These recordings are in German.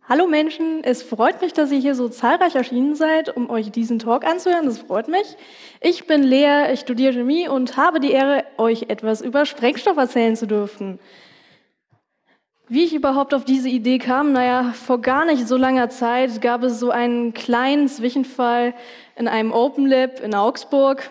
Hallo Menschen, es freut mich, dass ihr hier so zahlreich erschienen seid, um euch diesen Talk anzuhören. Das freut mich. Ich bin Lea, ich studiere Chemie und habe die Ehre, euch etwas über Sprengstoff erzählen zu dürfen. Wie ich überhaupt auf diese Idee kam? Naja, vor gar nicht so langer Zeit gab es so einen kleinen Zwischenfall in einem Open Lab in Augsburg.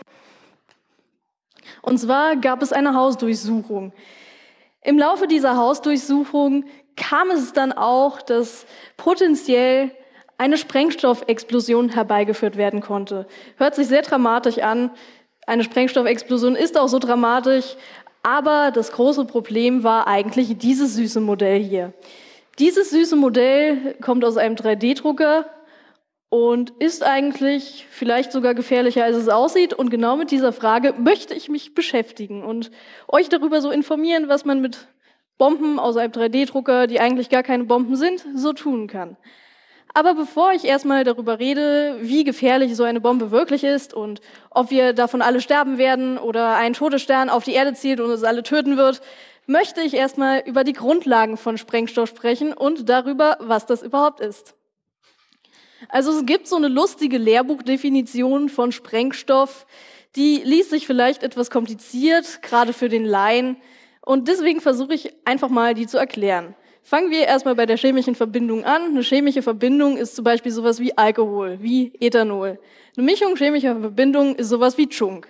Und zwar gab es eine Hausdurchsuchung. Im Laufe dieser Hausdurchsuchung kam es dann auch, dass potenziell eine Sprengstoffexplosion herbeigeführt werden konnte. Hört sich sehr dramatisch an. Eine Sprengstoffexplosion ist auch so dramatisch, aber das große Problem war eigentlich dieses süße Modell hier. Dieses süße Modell kommt aus einem 3D-Drucker und ist eigentlich vielleicht sogar gefährlicher, als es aussieht. Und genau mit dieser Frage möchte ich mich beschäftigen und euch darüber so informieren, was man mit Bomben aus einem 3D-Drucker, die eigentlich gar keine Bomben sind, so tun kann. Aber bevor ich erstmal darüber rede, wie gefährlich so eine Bombe wirklich ist und ob wir davon alle sterben werden oder ein Todesstern auf die Erde zielt und uns alle töten wird, möchte ich erstmal über die Grundlagen von Sprengstoff sprechen und darüber, was das überhaupt ist. Also es gibt so eine lustige Lehrbuchdefinition von Sprengstoff, die liest sich vielleicht etwas kompliziert, gerade für den Laien. Und deswegen versuche ich einfach mal, die zu erklären. Fangen wir erstmal bei der chemischen Verbindung an. Eine chemische Verbindung ist zum Beispiel sowas wie Alkohol, wie Ethanol. Eine Mischung chemischer Verbindungen ist sowas wie Chunk.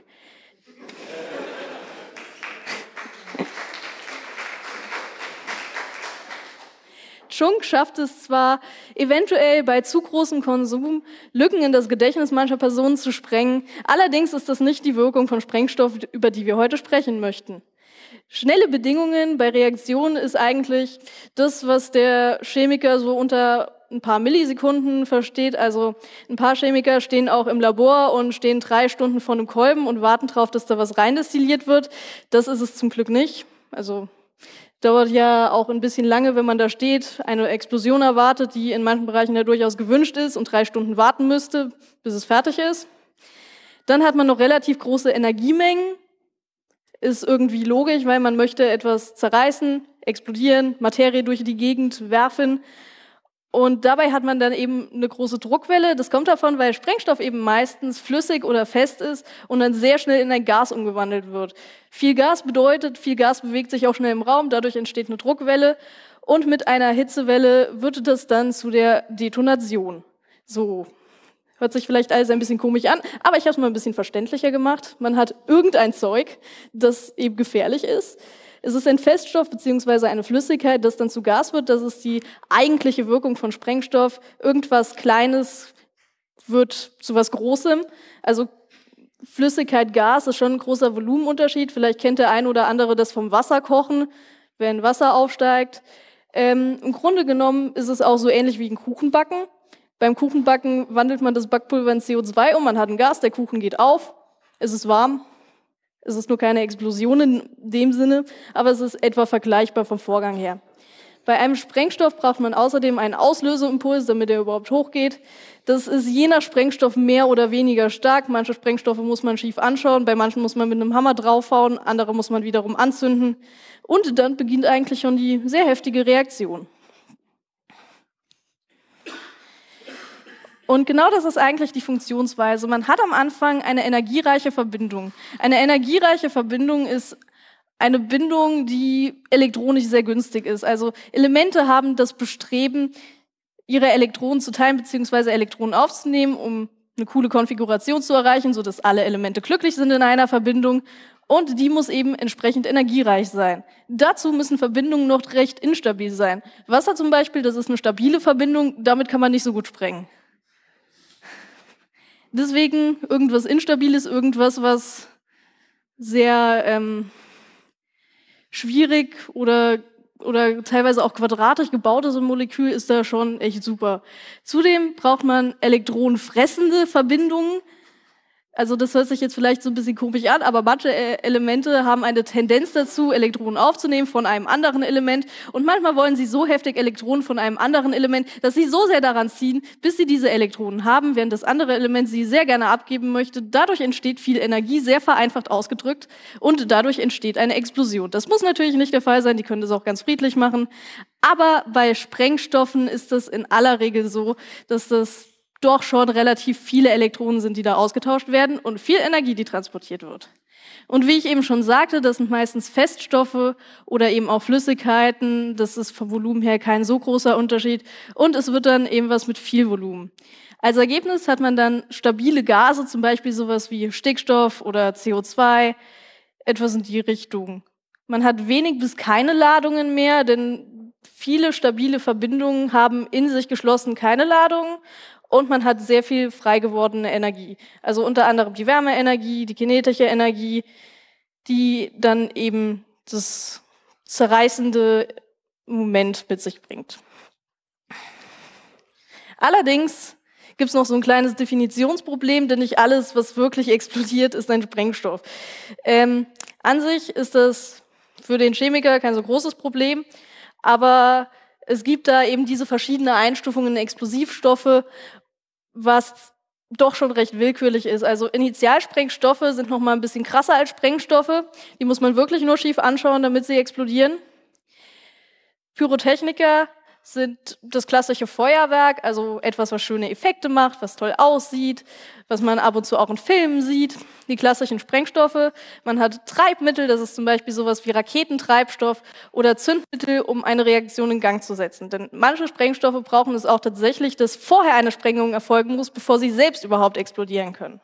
Chunk schafft es zwar eventuell bei zu großem Konsum, Lücken in das Gedächtnis mancher Personen zu sprengen, allerdings ist das nicht die Wirkung von Sprengstoff, über die wir heute sprechen möchten. Schnelle Bedingungen bei Reaktionen ist eigentlich das, was der Chemiker so unter ein paar Millisekunden versteht. Also ein paar Chemiker stehen auch im Labor und stehen 3 Stunden vor einem Kolben und warten darauf, dass da was reindestilliert wird. Das ist es zum Glück nicht. Also dauert ja auch ein bisschen lange, wenn man da steht, eine Explosion erwartet, die in manchen Bereichen ja durchaus gewünscht ist und 3 Stunden warten müsste, bis es fertig ist. Dann hat man noch relativ große Energiemengen. Ist irgendwie logisch, weil man möchte etwas zerreißen, explodieren, Materie durch die Gegend werfen. Und dabei hat man dann eben eine große Druckwelle. Das kommt davon, weil Sprengstoff eben meistens flüssig oder fest ist und dann sehr schnell in ein Gas umgewandelt wird. Viel Gas bedeutet, viel Gas bewegt sich auch schnell im Raum, dadurch entsteht eine Druckwelle und mit einer Hitzewelle wird das dann zu der Detonation. So. Hört sich vielleicht alles ein bisschen komisch an, aber ich habe es mal ein bisschen verständlicher gemacht. Man hat irgendein Zeug, das eben gefährlich ist. Es ist ein Feststoff bzw. eine Flüssigkeit, das dann zu Gas wird. Das ist die eigentliche Wirkung von Sprengstoff. Irgendwas Kleines wird zu was Großem. Also Flüssigkeit, Gas ist schon ein großer Volumenunterschied. Vielleicht kennt der ein oder andere das vom Wasserkochen, wenn Wasser aufsteigt. Im Grunde genommen ist es auch so ähnlich wie ein Kuchenbacken. Beim Kuchenbacken wandelt man das Backpulver in CO2 um, man hat ein Gas, der Kuchen geht auf, es ist warm, es ist nur keine Explosion in dem Sinne, aber es ist etwa vergleichbar vom Vorgang her. Bei einem Sprengstoff braucht man außerdem einen Auslöseimpuls, damit er überhaupt hochgeht. Das ist je nach Sprengstoff mehr oder weniger stark. Manche Sprengstoffe muss man schief anschauen, bei manchen muss man mit einem Hammer draufhauen, andere muss man wiederum anzünden. Und dann beginnt eigentlich schon die sehr heftige Reaktion. Und genau das ist eigentlich die Funktionsweise. Man hat am Anfang eine energiereiche Verbindung. Eine energiereiche Verbindung ist eine Bindung, die elektronisch sehr günstig ist. Also Elemente haben das Bestreben, ihre Elektronen zu teilen bzw. Elektronen aufzunehmen, um eine coole Konfiguration zu erreichen, sodass alle Elemente glücklich sind in einer Verbindung. Und die muss eben entsprechend energiereich sein. Dazu müssen Verbindungen noch recht instabil sein. Wasser zum Beispiel, das ist eine stabile Verbindung, damit kann man nicht so gut sprengen. Deswegen irgendwas Instabiles, irgendwas, was sehr schwierig oder teilweise auch quadratisch gebaut ist, ein Molekül, ist da schon echt super. Zudem braucht man elektronenfressende Verbindungen. Also das hört sich jetzt vielleicht so ein bisschen komisch an, aber manche Elemente haben eine Tendenz dazu, Elektronen aufzunehmen von einem anderen Element. Und manchmal wollen sie so heftig Elektronen von einem anderen Element, dass sie so sehr daran ziehen, bis sie diese Elektronen haben, während das andere Element sie sehr gerne abgeben möchte. Dadurch entsteht viel Energie, sehr vereinfacht ausgedrückt, und dadurch entsteht eine Explosion. Das muss natürlich nicht der Fall sein, die können das auch ganz friedlich machen. Aber bei Sprengstoffen ist es in aller Regel so, dass das doch schon relativ viele Elektronen sind, die da ausgetauscht werden und viel Energie, die transportiert wird. Und wie ich eben schon sagte, das sind meistens Feststoffe oder eben auch Flüssigkeiten. Das ist vom Volumen her kein so großer Unterschied. Und es wird dann eben was mit viel Volumen. Als Ergebnis hat man dann stabile Gase, zum Beispiel sowas wie Stickstoff oder CO2, etwas in die Richtung. Man hat wenig bis keine Ladungen mehr, denn viele stabile Verbindungen haben in sich geschlossen keine Ladungen. Und man hat sehr viel frei gewordene Energie. Also unter anderem die Wärmeenergie, die kinetische Energie, die dann eben das zerreißende Moment mit sich bringt. Allerdings gibt es noch so ein kleines Definitionsproblem, denn nicht alles, was wirklich explodiert, ist ein Sprengstoff. An sich ist das für den Chemiker kein so großes Problem, aber es gibt da eben diese verschiedenen Einstufungen in Explosivstoffe, was doch schon recht willkürlich ist. Also Initialsprengstoffe sind noch mal ein bisschen krasser als Sprengstoffe. Die muss man wirklich nur schief anschauen, damit sie explodieren. Pyrotechniker sind das klassische Feuerwerk, also etwas, was schöne Effekte macht, was toll aussieht, was man ab und zu auch in Filmen sieht. Die klassischen Sprengstoffe, man hat Treibmittel, das ist zum Beispiel sowas wie Raketentreibstoff oder Zündmittel, um eine Reaktion in Gang zu setzen. Denn manche Sprengstoffe brauchen es auch tatsächlich, dass vorher eine Sprengung erfolgen muss, bevor sie selbst überhaupt explodieren können.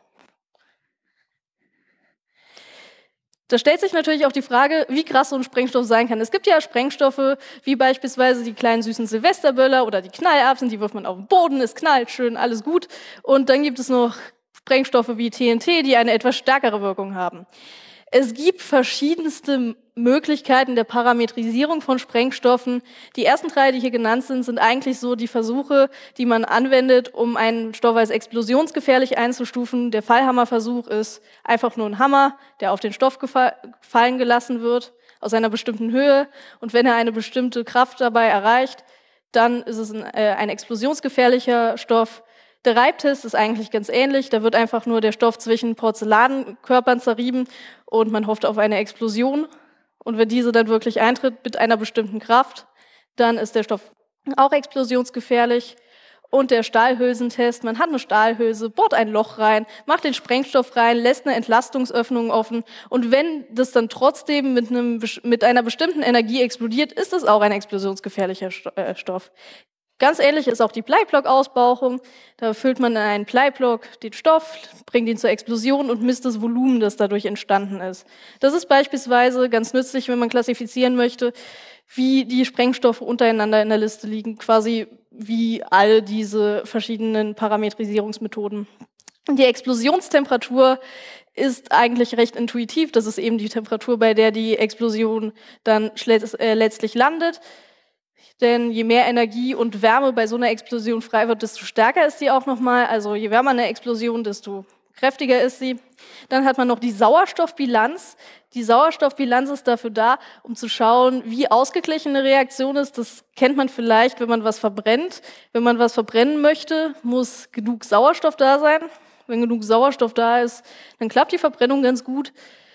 Da stellt sich natürlich auch die Frage, wie krass so ein Sprengstoff sein kann. Es gibt ja Sprengstoffe, wie beispielsweise die kleinen süßen Silvesterböller oder die Knallerbsen, die wirft man auf den Boden, es knallt schön, alles gut. Und dann gibt es noch Sprengstoffe wie TNT, die eine etwas stärkere Wirkung haben. Es gibt verschiedenste Möglichkeiten der Parametrisierung von Sprengstoffen. Die ersten drei, die hier genannt sind, sind eigentlich so die Versuche, die man anwendet, um einen Stoff als explosionsgefährlich einzustufen. Der Fallhammerversuch ist einfach nur ein Hammer, der auf den Stoff fallen gelassen wird, aus einer bestimmten Höhe. Und wenn er eine bestimmte Kraft dabei erreicht, dann ist es ein explosionsgefährlicher Stoff. Der Reibtest ist eigentlich ganz ähnlich. Da wird einfach nur der Stoff zwischen Porzellankörpern zerrieben und man hofft auf eine Explosion. Und wenn diese dann wirklich eintritt mit einer bestimmten Kraft, dann ist der Stoff auch explosionsgefährlich. Und der Stahlhülsentest, man hat eine Stahlhülse, bohrt ein Loch rein, macht den Sprengstoff rein, lässt eine Entlastungsöffnung offen. Und wenn das dann trotzdem mit einer bestimmten Energie explodiert, ist das auch ein explosionsgefährlicher Stoff. Ganz ähnlich ist auch die Bleiblock-Ausbauchung. Da füllt man in einen Bleiblock den Stoff, bringt ihn zur Explosion und misst das Volumen, das dadurch entstanden ist. Das ist beispielsweise ganz nützlich, wenn man klassifizieren möchte, wie die Sprengstoffe untereinander in der Liste liegen, quasi wie all diese verschiedenen Parametrisierungsmethoden. Die Explosionstemperatur ist eigentlich recht intuitiv. Das ist eben die Temperatur, bei der die Explosion dann letztlich landet. Denn je mehr Energie und Wärme bei so einer Explosion frei wird, desto stärker ist sie auch nochmal. Also je wärmer eine Explosion, desto kräftiger ist sie. Dann hat man noch die Sauerstoffbilanz. Die Sauerstoffbilanz ist dafür da, um zu schauen, wie ausgeglichen eine Reaktion ist. Das kennt man vielleicht, wenn man was verbrennt. Wenn man was verbrennen möchte, muss genug Sauerstoff da sein. Wenn genug Sauerstoff da ist, dann klappt die Verbrennung ganz gut.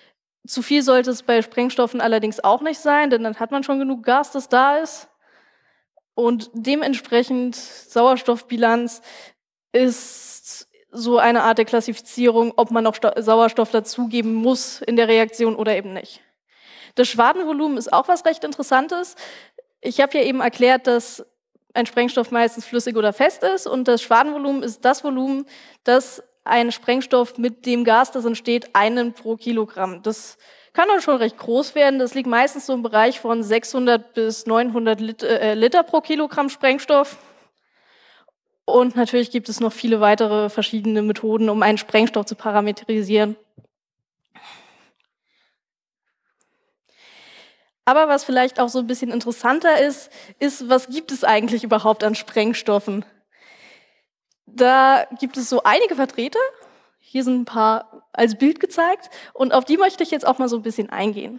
Zu viel sollte es bei Sprengstoffen allerdings auch nicht sein, denn dann hat man schon genug Gas, das da ist. Und dementsprechend Sauerstoffbilanz ist so eine Art der Klassifizierung, ob man noch Sauerstoff dazugeben muss in der Reaktion oder eben nicht. Das Schwadenvolumen ist auch was recht Interessantes. Ich habe ja eben erklärt, dass ein Sprengstoff meistens flüssig oder fest ist und das Schwadenvolumen ist das Volumen, das ein Sprengstoff mit dem Gas, das entsteht, einen pro Kilogramm. Das kann dann schon recht groß werden. Das liegt meistens so im Bereich von 600 bis 900 Liter pro Kilogramm Sprengstoff. Und natürlich gibt es noch viele weitere verschiedene Methoden, um einen Sprengstoff zu parametrisieren. Aber was vielleicht auch so ein bisschen interessanter ist, was gibt es eigentlich überhaupt an Sprengstoffen? Da gibt es so einige Vertreter. Hier sind ein paar als Bild gezeigt und auf die möchte ich jetzt auch mal so ein bisschen eingehen.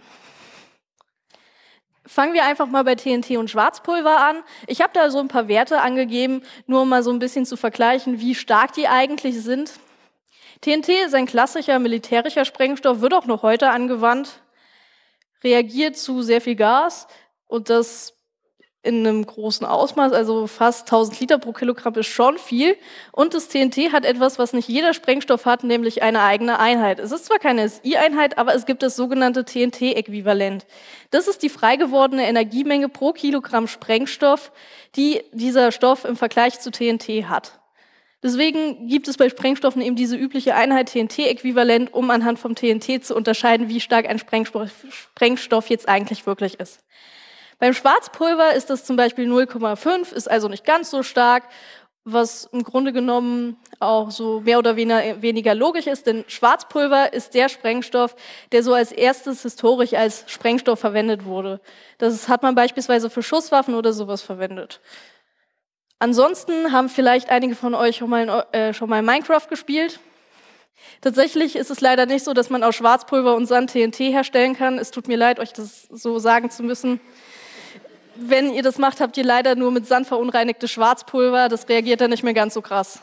Fangen wir einfach mal bei TNT und Schwarzpulver an. Ich habe da so ein paar Werte angegeben, nur um mal so ein bisschen zu vergleichen, wie stark die eigentlich sind. TNT ist ein klassischer militärischer Sprengstoff, wird auch noch heute angewandt, reagiert zu sehr viel Gas und das in einem großen Ausmaß, also fast 1000 Liter pro Kilogramm ist schon viel. Und das TNT hat etwas, was nicht jeder Sprengstoff hat, nämlich eine eigene Einheit. Es ist zwar keine SI-Einheit, aber es gibt das sogenannte TNT-Äquivalent. Das ist die frei gewordene Energiemenge pro Kilogramm Sprengstoff, die dieser Stoff im Vergleich zu TNT hat. Deswegen gibt es bei Sprengstoffen eben diese übliche Einheit TNT-Äquivalent, um anhand vom TNT zu unterscheiden, wie stark ein Sprengstoff jetzt eigentlich wirklich ist. Beim Schwarzpulver ist das zum Beispiel 0,5, ist also nicht ganz so stark, was im Grunde genommen auch so mehr oder weniger logisch ist, denn Schwarzpulver ist der Sprengstoff, der so als erstes historisch als Sprengstoff verwendet wurde. Das hat man beispielsweise für Schusswaffen oder sowas verwendet. Ansonsten haben vielleicht einige von euch schon mal Minecraft gespielt. Tatsächlich ist es leider nicht so, dass man aus Schwarzpulver und Sand TNT herstellen kann. Es tut mir leid, euch das so sagen zu müssen. Wenn ihr das macht, habt ihr leider nur mit Sand verunreinigtes Schwarzpulver. Das reagiert dann nicht mehr ganz so krass.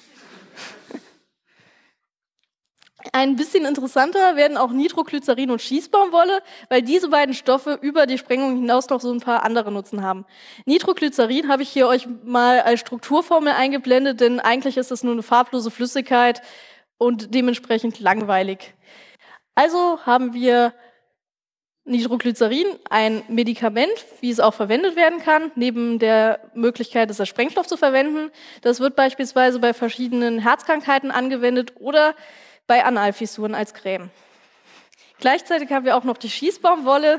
Ein bisschen interessanter werden auch Nitroglycerin und Schießbaumwolle, weil diese beiden Stoffe über die Sprengung hinaus noch so ein paar andere Nutzen haben. Nitroglycerin habe ich hier euch mal als Strukturformel eingeblendet, denn eigentlich ist es nur eine farblose Flüssigkeit und dementsprechend langweilig. Also haben wir Nitroglycerin, ein Medikament, wie es auch verwendet werden kann, neben der Möglichkeit, es als Sprengstoff zu verwenden. Das wird beispielsweise bei verschiedenen Herzkrankheiten angewendet oder bei Analfissuren als Creme. Gleichzeitig haben wir auch noch die Schießbaumwolle.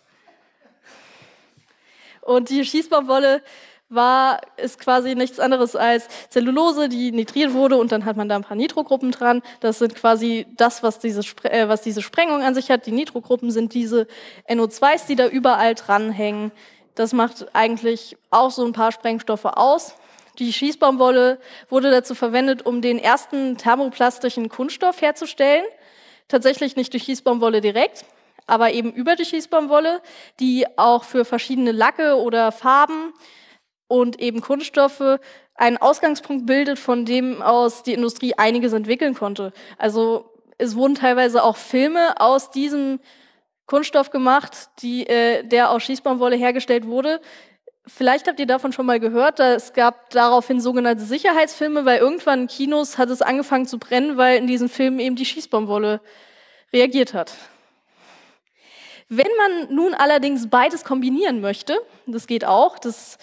Und die Schießbaumwolle ist quasi nichts anderes als Zellulose, die nitriert wurde und dann hat man da ein paar Nitrogruppen dran. Das sind quasi das, was diese Sprengung an sich hat. Die Nitrogruppen sind diese NO2s, die da überall dranhängen. Das macht eigentlich auch so ein paar Sprengstoffe aus. Die Schießbaumwolle wurde dazu verwendet, um den ersten thermoplastischen Kunststoff herzustellen. Tatsächlich nicht durch Schießbaumwolle direkt, aber eben über die Schießbaumwolle, die auch für verschiedene Lacke oder Farben und eben Kunststoffe einen Ausgangspunkt bildet, von dem aus die Industrie einiges entwickeln konnte. Also es wurden teilweise auch Filme aus diesem Kunststoff gemacht, der aus Schießbaumwolle hergestellt wurde. Vielleicht habt ihr davon schon mal gehört, es gab daraufhin sogenannte Sicherheitsfilme, weil irgendwann in Kinos hat es angefangen zu brennen, weil in diesen Filmen eben die Schießbaumwolle reagiert hat. Wenn man nun allerdings beides kombinieren möchte, das geht auch, das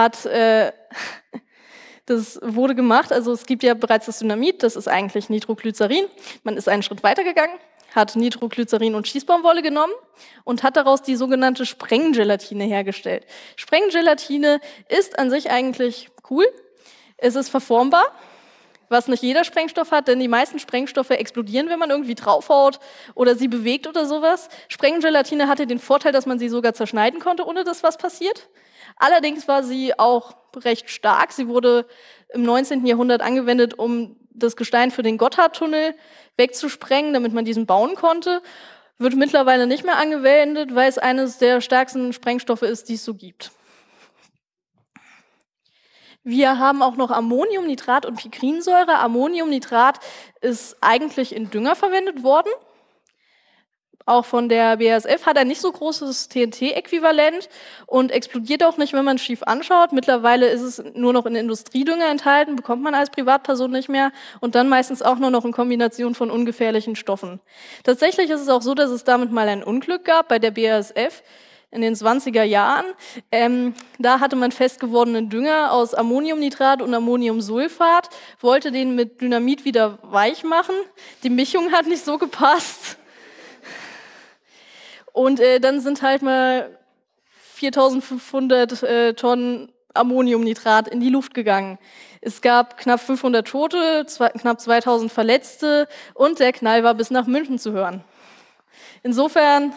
wurde gemacht, also es gibt ja bereits das Dynamit, das ist eigentlich Nitroglycerin. Man ist einen Schritt weitergegangen, hat Nitroglycerin und Schießbaumwolle genommen und hat daraus die sogenannte Sprenggelatine hergestellt. Sprenggelatine ist an sich eigentlich cool, es ist verformbar, was nicht jeder Sprengstoff hat, denn die meisten Sprengstoffe explodieren, wenn man irgendwie draufhaut oder sie bewegt oder sowas. Sprenggelatine hatte den Vorteil, dass man sie sogar zerschneiden konnte, ohne dass was passiert. Allerdings war sie auch recht stark. Sie wurde im 19. Jahrhundert angewendet, um das Gestein für den Gotthardtunnel wegzusprengen, damit man diesen bauen konnte. Wird mittlerweile nicht mehr angewendet, weil es eines der stärksten Sprengstoffe ist, die es so gibt. Wir haben auch noch Ammoniumnitrat und Pikrinsäure. Ammoniumnitrat ist eigentlich in Dünger verwendet worden. Auch von der BASF hat ein nicht so großes TNT-Äquivalent und explodiert auch nicht, wenn man es schief anschaut. Mittlerweile ist es nur noch in Industriedünger enthalten, bekommt man als Privatperson nicht mehr und dann meistens auch nur noch in Kombination von ungefährlichen Stoffen. Tatsächlich ist es auch so, dass es damit mal ein Unglück gab bei der BASF in den 20er Jahren. Da hatte man festgewordenen Dünger aus Ammoniumnitrat und Ammoniumsulfat, wollte den mit Dynamit wieder weich machen. Die Mischung hat nicht so gepasst. Und dann sind halt mal 4.500 Tonnen Ammoniumnitrat in die Luft gegangen. Es gab knapp 500 Tote, knapp 2.000 Verletzte und der Knall war bis nach München zu hören. Insofern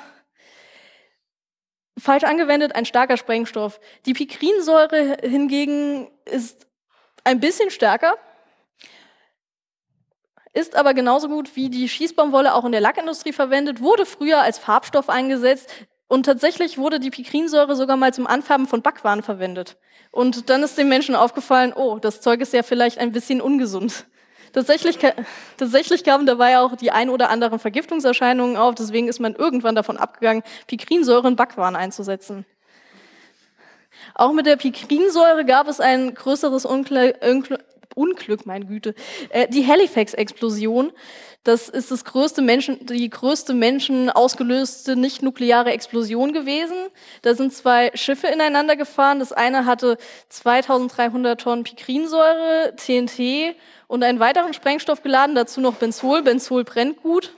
falsch angewendet, ein starker Sprengstoff. Die Pikrinsäure hingegen ist ein bisschen stärker. ist aber genauso gut wie die Schießbaumwolle auch in der Lackindustrie verwendet, wurde früher als Farbstoff eingesetzt und tatsächlich wurde die Pikrinsäure sogar mal zum Anfärben von Backwaren verwendet. Und dann ist den Menschen aufgefallen, oh, das Zeug ist ja vielleicht ein bisschen ungesund. Tatsächlich kamen dabei auch die ein oder anderen Vergiftungserscheinungen auf, deswegen ist man irgendwann davon abgegangen, Pikrinsäure in Backwaren einzusetzen. Auch mit der Pikrinsäure gab es ein größeres Unglück, meine Güte. Die Halifax-Explosion, das ist die größte Menschen ausgelöste nicht-nukleare Explosion gewesen. Da sind zwei Schiffe ineinander gefahren. Das eine hatte 2300 Tonnen Pikrinsäure, TNT und einen weiteren Sprengstoff geladen, dazu noch Benzol. Benzol brennt gut.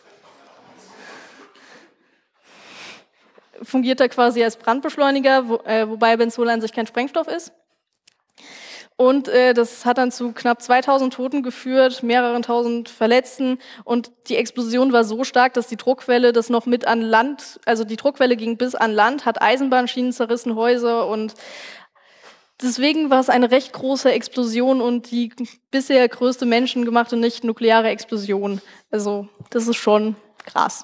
Fungiert da quasi als Brandbeschleuniger, wobei Benzol an sich kein Sprengstoff ist. Und das hat dann zu knapp 2000 Toten geführt, mehreren tausend Verletzten. Und die Explosion war so stark, dass die Druckwelle das noch mit an Land, also die Druckwelle ging bis an Land, hat Eisenbahnschienen zerrissen, Häuser. Und deswegen war es eine recht große Explosion und die bisher größte menschengemachte nicht-nukleare Explosion. Also das ist schon krass.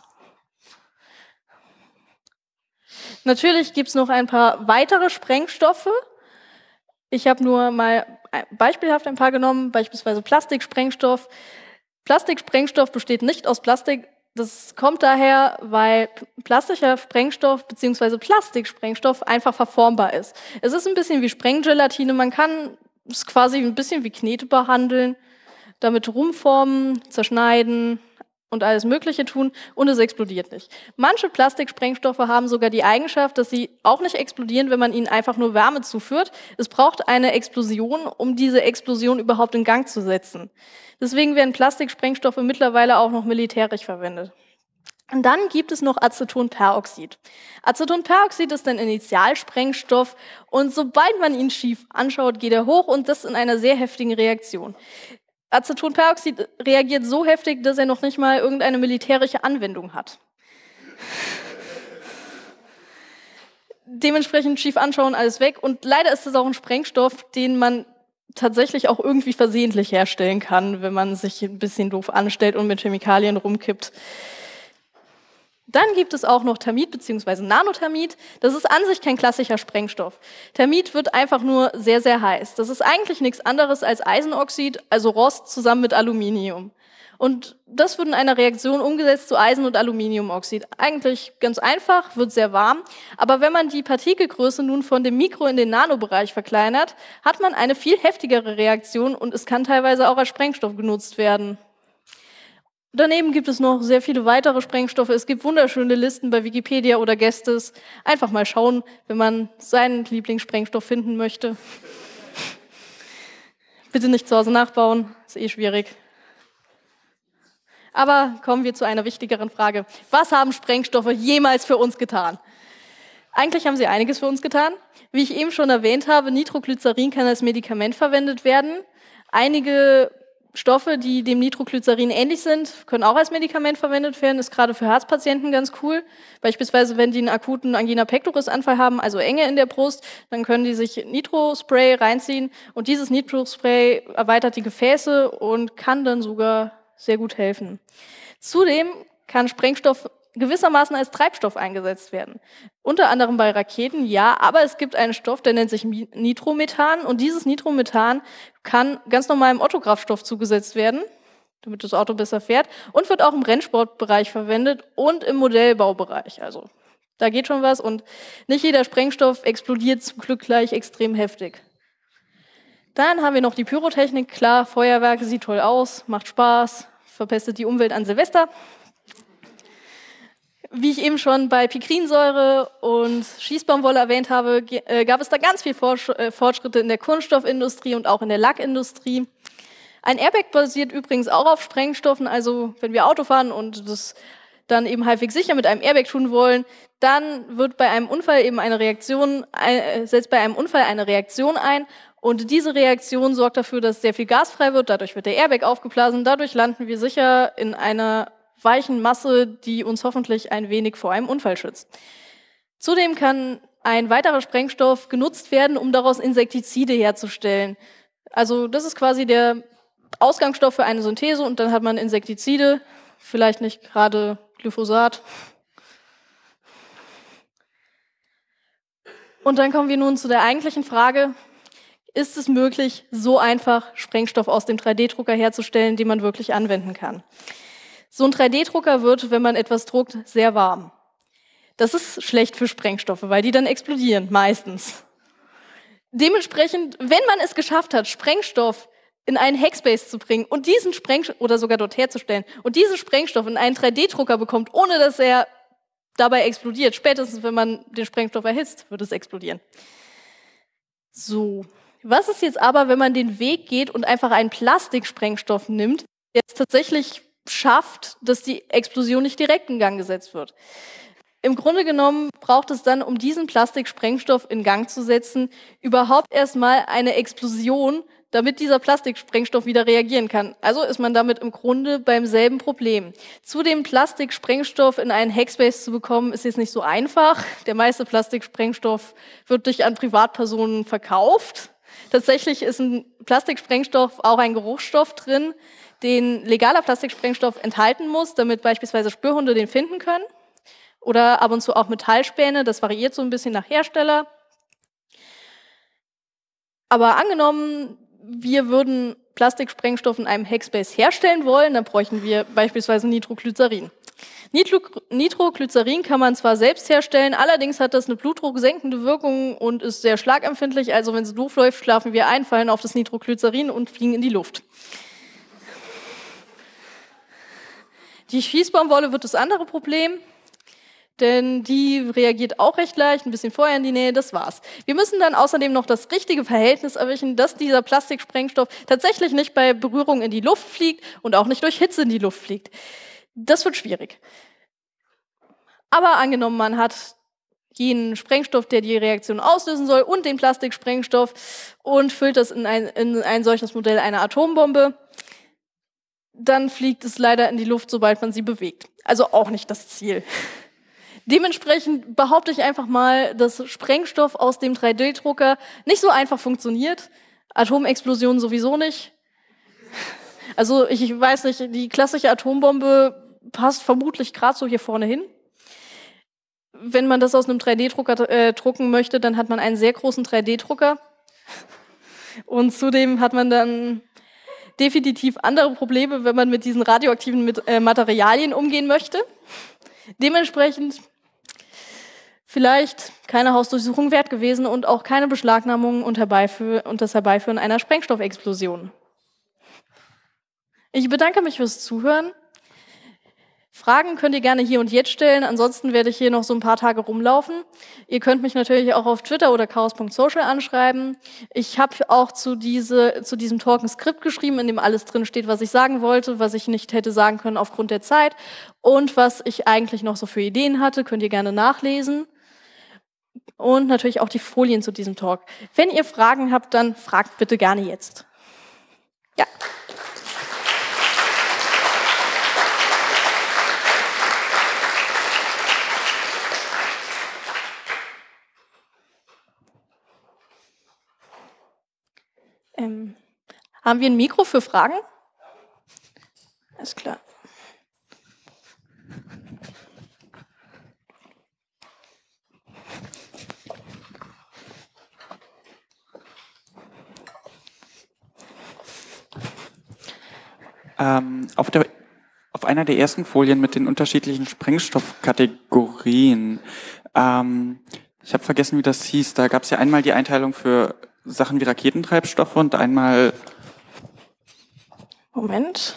Natürlich gibt es noch ein paar weitere Sprengstoffe. Ich habe nur mal beispielhaft ein paar genommen, beispielsweise Plastiksprengstoff. Plastiksprengstoff besteht nicht aus Plastik. Das kommt daher, weil plastischer Sprengstoff bzw. Plastiksprengstoff einfach verformbar ist. Es ist ein bisschen wie Sprenggelatine. Man kann es quasi ein bisschen wie Knete behandeln, damit rumformen, zerschneiden und alles Mögliche tun und es explodiert nicht. Manche Plastiksprengstoffe haben sogar die Eigenschaft, dass sie auch nicht explodieren, wenn man ihnen einfach nur Wärme zuführt. Es braucht eine Explosion, um diese Explosion überhaupt in Gang zu setzen. Deswegen werden Plastiksprengstoffe mittlerweile auch noch militärisch verwendet. Und dann gibt es noch Acetonperoxid. Acetonperoxid ist ein Initialsprengstoff und sobald man ihn schief anschaut, geht er hoch und das in einer sehr heftigen Reaktion. Acetonperoxid reagiert so heftig, dass er noch nicht mal irgendeine militärische Anwendung hat. Dementsprechend schief anschauen, alles weg. Und leider ist es auch ein Sprengstoff, den man tatsächlich auch irgendwie versehentlich herstellen kann, wenn man sich ein bisschen doof anstellt und mit Chemikalien rumkippt. Dann gibt es auch noch Thermit bzw. Nanothermit. Das ist an sich kein klassischer Sprengstoff. Thermit wird einfach nur sehr, sehr heiß. Das ist eigentlich nichts anderes als Eisenoxid, also Rost, zusammen mit Aluminium. Und das wird in einer Reaktion umgesetzt zu Eisen- und Aluminiumoxid. Eigentlich ganz einfach, wird sehr warm. Aber wenn man die Partikelgröße nun von dem Mikro- in den Nanobereich verkleinert, hat man eine viel heftigere Reaktion und es kann teilweise auch als Sprengstoff genutzt werden. Daneben gibt es noch sehr viele weitere Sprengstoffe. Es gibt wunderschöne Listen bei Wikipedia oder Gestes. Einfach mal schauen, wenn man seinen Lieblingssprengstoff finden möchte. Bitte nicht zu Hause nachbauen, ist eh schwierig. Aber kommen wir zu einer wichtigeren Frage. Was haben Sprengstoffe jemals für uns getan? Eigentlich haben sie einiges für uns getan. Wie ich eben schon erwähnt habe, Nitroglycerin kann als Medikament verwendet werden. Einige Stoffe, die dem Nitroglycerin ähnlich sind, können auch als Medikament verwendet werden. Ist gerade für Herzpatienten ganz cool. Beispielsweise, wenn die einen akuten Angina pectoris-Anfall haben, also Enge in der Brust, dann können die sich Nitrospray reinziehen. Und dieses Nitrospray erweitert die Gefäße und kann dann sogar sehr gut helfen. Zudem kann Sprengstoff gewissermaßen als Treibstoff eingesetzt werden. Unter anderem bei Raketen, ja, aber es gibt einen Stoff, der nennt sich Nitromethan und dieses Nitromethan kann ganz normal im Autokraftstoff zugesetzt werden, damit das Auto besser fährt und wird auch im Rennsportbereich verwendet und im Modellbaubereich. Also da geht schon was und nicht jeder Sprengstoff explodiert zum Glück gleich extrem heftig. Dann haben wir noch die Pyrotechnik. Klar, Feuerwerke, sieht toll aus, macht Spaß, verpestet die Umwelt an Silvester. Wie ich eben schon bei Pikrinsäure und Schießbaumwolle erwähnt habe, gab es da ganz viel Fortschritte in der Kunststoffindustrie und auch in der Lackindustrie. Ein Airbag basiert übrigens auch auf Sprengstoffen, also wenn wir Auto fahren und das dann eben halbwegs sicher mit einem Airbag tun wollen, dann wird bei einem Unfall eben setzt bei einem Unfall eine Reaktion ein und diese Reaktion sorgt dafür, dass sehr viel Gas frei wird, dadurch wird der Airbag aufgeblasen, dadurch landen wir sicher in einer weichen Masse, die uns hoffentlich ein wenig vor einem Unfall schützt. Zudem kann ein weiterer Sprengstoff genutzt werden, um daraus Insektizide herzustellen. Also das ist quasi der Ausgangsstoff für eine Synthese und dann hat man Insektizide, vielleicht nicht gerade Glyphosat. Und dann kommen wir nun zu der eigentlichen Frage, ist es möglich, so einfach Sprengstoff aus dem 3D-Drucker herzustellen, den man wirklich anwenden kann? So ein 3D-Drucker wird, wenn man etwas druckt, sehr warm. Das ist schlecht für Sprengstoffe, weil die dann explodieren, meistens. Dementsprechend, wenn man es geschafft hat, Sprengstoff in einen Hackspace zu bringen und diesen Sprengstoff, oder sogar dort herzustellen, und diesen Sprengstoff in einen 3D-Drucker bekommt, ohne dass er dabei explodiert, spätestens wenn man den Sprengstoff erhitzt, wird es explodieren. So, was ist jetzt aber, wenn man den Weg geht und einfach einen Plastiksprengstoff nimmt, der es tatsächlich schafft, dass die Explosion nicht direkt in Gang gesetzt wird? Im Grunde genommen braucht es dann, um diesen Plastiksprengstoff in Gang zu setzen, überhaupt erstmal eine Explosion, damit dieser Plastiksprengstoff wieder reagieren kann. Also ist man damit im Grunde beim selben Problem. Zudem Plastiksprengstoff in einen Hackspace zu bekommen, ist jetzt nicht so einfach. Der meiste Plastiksprengstoff wird durch an Privatpersonen verkauft. Tatsächlich ist ein Plastiksprengstoff auch ein Geruchsstoff drin, den legaler Plastiksprengstoff enthalten muss, damit beispielsweise Spürhunde den finden können. Oder ab und zu auch Metallspäne, das variiert so ein bisschen nach Hersteller. Aber angenommen, wir würden Plastiksprengstoff in einem Hackspace herstellen wollen, dann bräuchten wir beispielsweise Nitroglycerin. Nitroglycerin kann man zwar selbst herstellen, allerdings hat das eine blutdrucksenkende Wirkung und ist sehr schlagempfindlich. Also wenn es doof läuft, schlafen wir ein, fallen auf das Nitroglycerin und fliegen in die Luft. Die Schießbaumwolle wird das andere Problem. Denn die reagiert auch recht leicht, ein bisschen vorher in die Nähe, das war's. Wir müssen dann außerdem noch das richtige Verhältnis erwischen, dass dieser Plastiksprengstoff tatsächlich nicht bei Berührung in die Luft fliegt und auch nicht durch Hitze in die Luft fliegt. Das wird schwierig. Aber angenommen, man hat jenen Sprengstoff, der die Reaktion auslösen soll, und den Plastiksprengstoff und füllt das in ein solches Modell einer Atombombe, dann fliegt es leider in die Luft, sobald man sie bewegt. Also auch nicht das Ziel. Dementsprechend behaupte ich einfach mal, dass Sprengstoff aus dem 3D-Drucker nicht so einfach funktioniert. Atomexplosionen sowieso nicht. Also ich weiß nicht, die klassische Atombombe passt vermutlich gerade so hier vorne hin. Wenn man das aus einem 3D-Drucker drucken möchte, dann hat man einen sehr großen 3D-Drucker. Und zudem hat man dann definitiv andere Probleme, wenn man mit diesen radioaktiven Materialien umgehen möchte. Dementsprechend vielleicht keine Hausdurchsuchung wert gewesen und auch keine Beschlagnahmung und das Herbeiführen einer Sprengstoffexplosion. Ich bedanke mich fürs Zuhören. Fragen könnt ihr gerne hier und jetzt stellen, ansonsten werde ich hier noch so ein paar Tage rumlaufen. Ihr könnt mich natürlich auch auf Twitter oder chaos.social anschreiben. Ich habe auch zu diesem Talk ein Skript geschrieben, in dem alles drin steht, was ich sagen wollte, was ich nicht hätte sagen können aufgrund der Zeit und was ich eigentlich noch so für Ideen hatte, könnt ihr gerne nachlesen. Und natürlich auch die Folien zu diesem Talk. Wenn ihr Fragen habt, dann fragt bitte gerne jetzt. Ja. Haben wir ein Mikro für Fragen? Alles klar. Auf einer der ersten Folien mit den unterschiedlichen Sprengstoffkategorien, ich habe vergessen, wie das hieß, da gab es ja einmal die Einteilung für Sachen wie Raketentreibstoffe und einmal... Moment.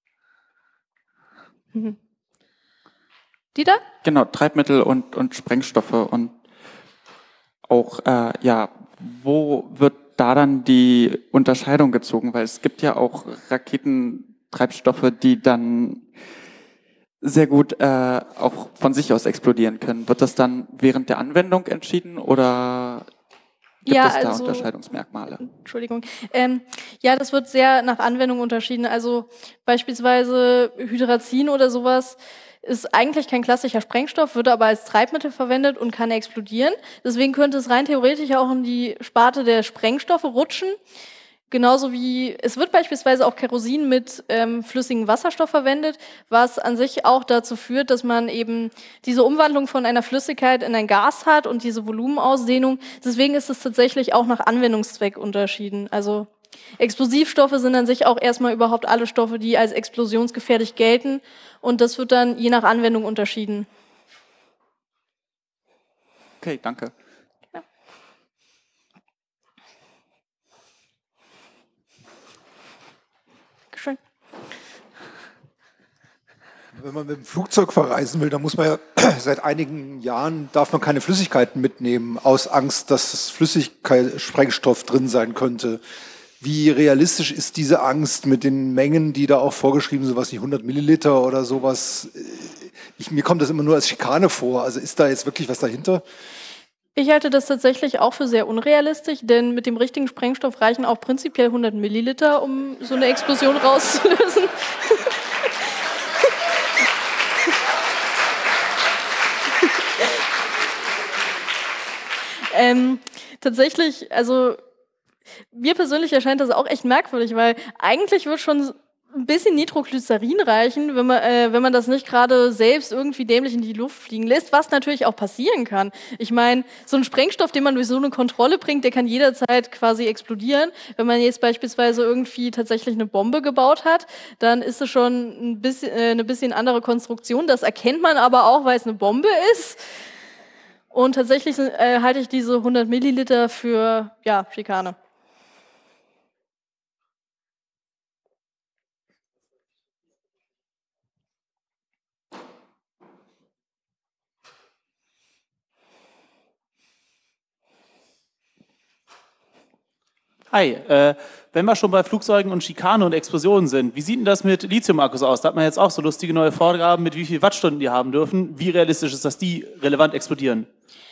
Die da? Genau, Treibmittel und Sprengstoffe und auch, wo wird da dann die Unterscheidung gezogen? Weil es gibt ja auch Raketentreibstoffe, die dann sehr gut auch von sich aus explodieren können. Wird das dann während der Anwendung entschieden oder gibt es da Unterscheidungsmerkmale? Entschuldigung. Ja, das wird sehr nach Anwendung unterschieden. Also beispielsweise Hydrazin oder sowas ist eigentlich kein klassischer Sprengstoff, wird aber als Treibmittel verwendet und kann explodieren. Deswegen könnte es rein theoretisch auch in die Sparte der Sprengstoffe rutschen. Genauso wie, es wird beispielsweise auch Kerosin mit flüssigem Wasserstoff verwendet, was an sich auch dazu führt, dass man eben diese Umwandlung von einer Flüssigkeit in ein Gas hat und diese Volumenausdehnung. Deswegen ist es tatsächlich auch nach Anwendungszweck unterschieden. Also Explosivstoffe sind an sich auch erstmal überhaupt alle Stoffe, die als explosionsgefährlich gelten. Und das wird dann je nach Anwendung unterschieden. Okay, danke. Ja. Schön. Wenn man mit dem Flugzeug verreisen will, dann muss man ja seit einigen Jahren, darf man keine Flüssigkeiten mitnehmen, aus Angst, dass es Flüssigkeitssprengstoff drin sein könnte. Wie realistisch ist diese Angst mit den Mengen, die da auch vorgeschrieben sind, was nicht 100 Milliliter oder sowas? Mir kommt das immer nur als Schikane vor. Also ist da jetzt wirklich was dahinter? Ich halte das tatsächlich auch für sehr unrealistisch, denn mit dem richtigen Sprengstoff reichen auch prinzipiell 100 Milliliter, um so eine Explosion rauszulösen. Tatsächlich, also mir persönlich erscheint das auch echt merkwürdig, weil eigentlich wird schon ein bisschen Nitroglycerin reichen, wenn man das nicht gerade selbst irgendwie dämlich in die Luft fliegen lässt, was natürlich auch passieren kann. Ich meine, so ein Sprengstoff, den man durch so eine Kontrolle bringt, der kann jederzeit quasi explodieren. Wenn man jetzt beispielsweise irgendwie tatsächlich eine Bombe gebaut hat, dann ist es schon eine bisschen andere Konstruktion. Das erkennt man aber auch, weil es eine Bombe ist. Und tatsächlich halte ich diese 100 Milliliter für, ja, Schikane. Hi, wenn wir schon bei Flugzeugen und Schikane und Explosionen sind, wie sieht denn das mit Lithium-Akkus aus? Da hat man jetzt auch so lustige neue Vorgaben, mit wie viel Wattstunden die haben dürfen. Wie realistisch ist, dass die relevant explodieren?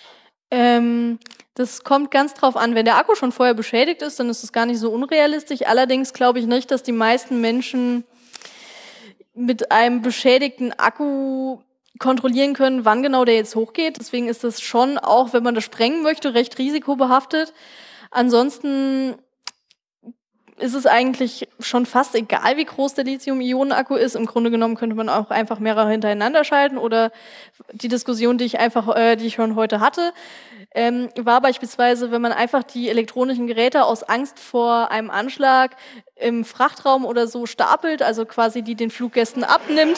Das kommt ganz drauf an. Wenn der Akku schon vorher beschädigt ist, dann ist es gar nicht so unrealistisch. Allerdings glaube ich nicht, dass die meisten Menschen mit einem beschädigten Akku kontrollieren können, wann genau der jetzt hochgeht. Deswegen ist das schon, auch wenn man das sprengen möchte, recht risikobehaftet. Ansonsten ist es eigentlich schon fast egal, wie groß der Lithium-Ionen-Akku ist. Im Grunde genommen könnte man auch einfach mehrere hintereinander schalten, oder die Diskussion, die ich schon heute hatte, war beispielsweise, wenn man einfach die elektronischen Geräte aus Angst vor einem Anschlag im Frachtraum oder so stapelt, also quasi die den Fluggästen abnimmt,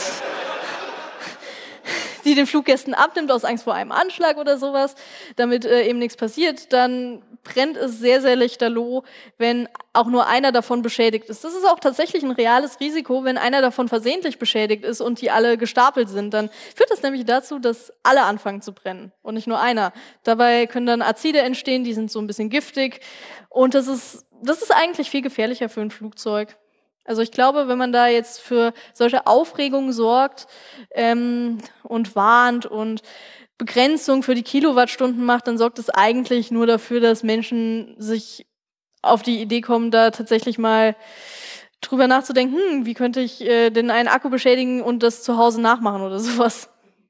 aus Angst vor einem Anschlag oder sowas, damit eben nichts passiert, dann brennt es sehr, sehr lichterloh, wenn auch nur einer davon beschädigt ist. Das ist auch tatsächlich ein reales Risiko, wenn einer davon versehentlich beschädigt ist und die alle gestapelt sind. Dann führt das nämlich dazu, dass alle anfangen zu brennen und nicht nur einer. Dabei können dann Azide entstehen, die sind so ein bisschen giftig, und das ist eigentlich viel gefährlicher für ein Flugzeug. Also ich glaube, wenn man da jetzt für solche Aufregungen sorgt und warnt und Begrenzung für die Kilowattstunden macht, dann sorgt es eigentlich nur dafür, dass Menschen sich auf die Idee kommen, da tatsächlich mal drüber nachzudenken, wie könnte ich denn einen Akku beschädigen und das zu Hause nachmachen oder sowas.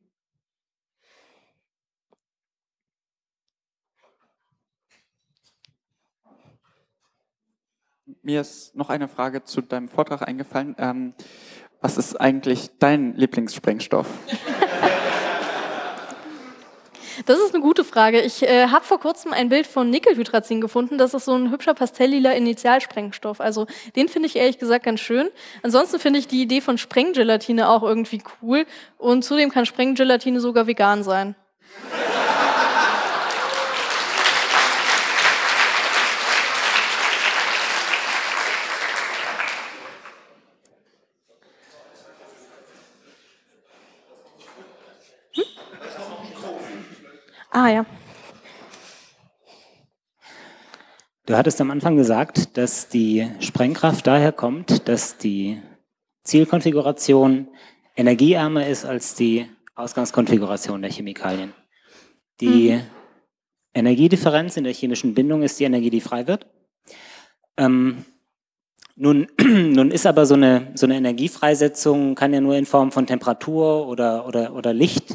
Mir ist noch eine Frage zu deinem Vortrag eingefallen. Was ist eigentlich dein Lieblingssprengstoff? Das ist eine gute Frage. Ich habe vor kurzem ein Bild von Nickelhydrazin gefunden. Das ist so ein hübscher pastelllila Initialsprengstoff. Also den finde ich ehrlich gesagt ganz schön. Ansonsten finde ich die Idee von Sprenggelatine auch irgendwie cool. Und zudem kann Sprenggelatine sogar vegan sein. Ah ja. Du hattest am Anfang gesagt, dass die Sprengkraft daher kommt, dass die Zielkonfiguration energieärmer ist als die Ausgangskonfiguration der Chemikalien. Die Energiedifferenz in der chemischen Bindung ist die Energie, die frei wird. Nun ist aber so eine Energiefreisetzung, kann ja nur in Form von Temperatur oder Licht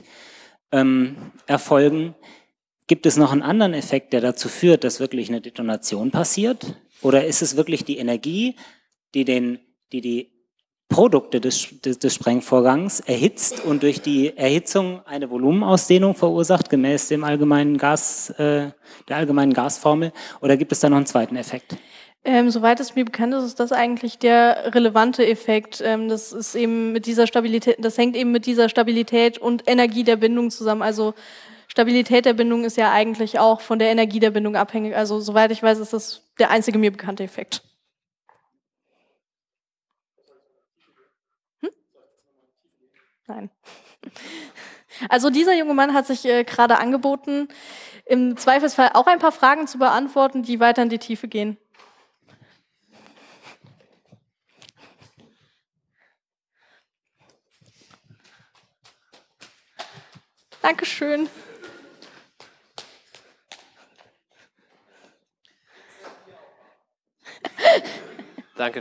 erfolgen. Gibt es noch einen anderen Effekt, der dazu führt, dass wirklich eine Detonation passiert? Oder ist es wirklich die Energie, die die Produkte des Sprengvorgangs erhitzt und durch die Erhitzung eine Volumenausdehnung verursacht, gemäß dem der allgemeinen Gasformel? Oder gibt es da noch einen zweiten Effekt? Soweit es mir bekannt ist, ist das eigentlich der relevante Effekt. Das ist eben mit dieser Stabilität, das hängt eben mit dieser Stabilität und Energie der Bindung zusammen. Also Stabilität der Bindung ist ja eigentlich auch von der Energie der Bindung abhängig. Also soweit ich weiß, ist das der einzige mir bekannte Effekt. Nein. Also dieser junge Mann hat sich gerade angeboten, im Zweifelsfall auch ein paar Fragen zu beantworten, die weiter in die Tiefe gehen. Dankeschön. Danke.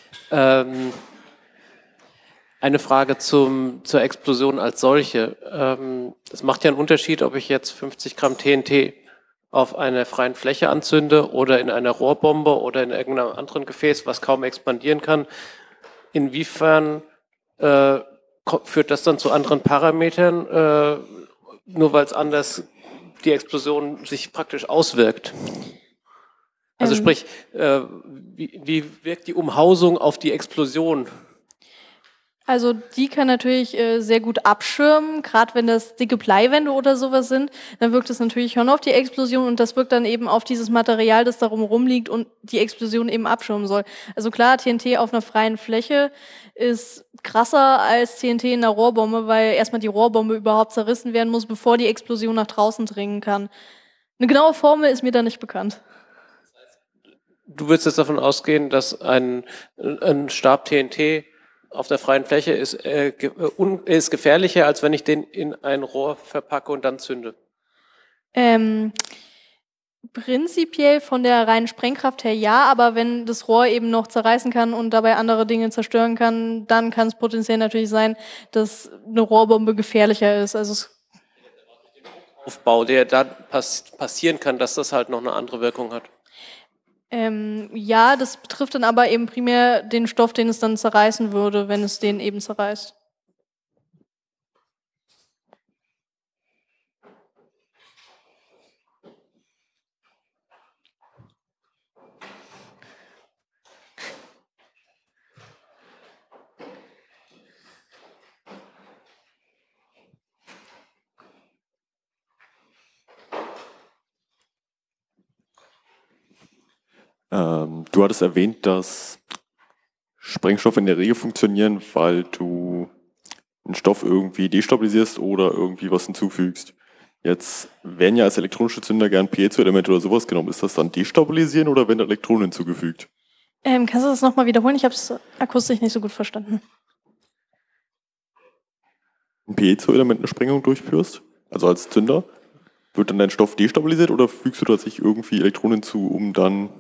Eine Frage zur Explosion als solche. Es macht ja einen Unterschied, ob ich jetzt 50 Gramm TNT auf einer freien Fläche anzünde oder in einer Rohrbombe oder in irgendeinem anderen Gefäß, was kaum expandieren kann. Inwiefern führt das dann zu anderen Parametern, nur weil es anders die Explosion sich praktisch auswirkt? Also sprich, wie wirkt die Umhausung auf die Explosion? Also die kann natürlich sehr gut abschirmen, gerade wenn das dicke Bleiwände oder sowas sind, dann wirkt es natürlich schon auf die Explosion und das wirkt dann eben auf dieses Material, das darum rumliegt und die Explosion eben abschirmen soll. Also klar, TNT auf einer freien Fläche ist krasser als TNT in einer Rohrbombe, weil erstmal die Rohrbombe überhaupt zerrissen werden muss, bevor die Explosion nach draußen dringen kann. Eine genaue Formel ist mir da nicht bekannt. Du würdest jetzt davon ausgehen, dass ein Stab TNT auf der freien Fläche ist gefährlicher, als wenn ich den in ein Rohr verpacke und dann zünde? Prinzipiell von der reinen Sprengkraft her ja, aber wenn das Rohr eben noch zerreißen kann und dabei andere Dinge zerstören kann, dann kann es potenziell natürlich sein, dass eine Rohrbombe gefährlicher ist. Also Aufbau, der da passieren kann, dass das halt noch eine andere Wirkung hat. Ja, das betrifft dann aber eben primär den Stoff, den es dann zerreißen würde, wenn es den eben zerreißt. Du hattest erwähnt, dass Sprengstoffe in der Regel funktionieren, weil du einen Stoff irgendwie destabilisierst oder irgendwie was hinzufügst. Jetzt werden ja als elektronische Zünder gern Piezo-Elemente oder sowas genommen. Ist das dann destabilisieren oder werden Elektronen hinzugefügt? Kannst du das nochmal wiederholen? Ich habe es akustisch nicht so gut verstanden. Ein Piezo-Element eine Sprengung durchführst, also als Zünder, wird dann dein Stoff destabilisiert oder fügst du tatsächlich irgendwie Elektronen hinzu, um dann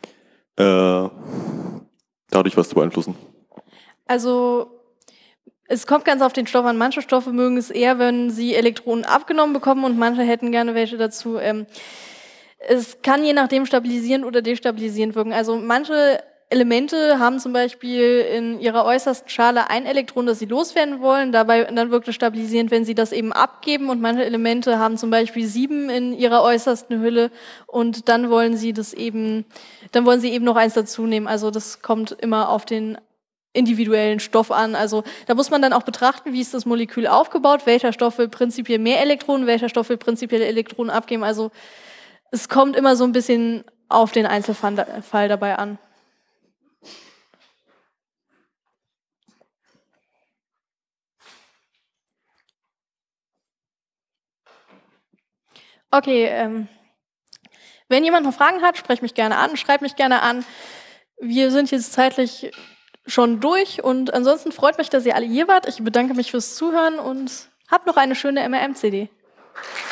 dadurch was zu beeinflussen? Also es kommt ganz auf den Stoff an. Manche Stoffe mögen es eher, wenn sie Elektronen abgenommen bekommen und manche hätten gerne welche dazu. Es kann je nachdem stabilisierend oder destabilisierend wirken. Also manche Elemente haben zum Beispiel in ihrer äußersten Schale ein Elektron, das sie loswerden wollen. Dann wirkt es stabilisierend, wenn sie das eben abgeben. Und manche Elemente haben zum Beispiel 7 in ihrer äußersten Hülle und dann wollen sie eben noch eins dazu nehmen. Also das kommt immer auf den individuellen Stoff an. Also da muss man dann auch betrachten, wie ist das Molekül aufgebaut, welcher Stoff will prinzipiell mehr Elektronen, welcher Stoff will prinzipiell Elektronen abgeben. Also es kommt immer so ein bisschen auf den Einzelfall dabei an. Okay, wenn jemand noch Fragen hat, sprecht mich gerne an, schreibt mich gerne an. Wir sind jetzt zeitlich schon durch und ansonsten freut mich, dass ihr alle hier wart. Ich bedanke mich fürs Zuhören und habt noch eine schöne MRM-CD.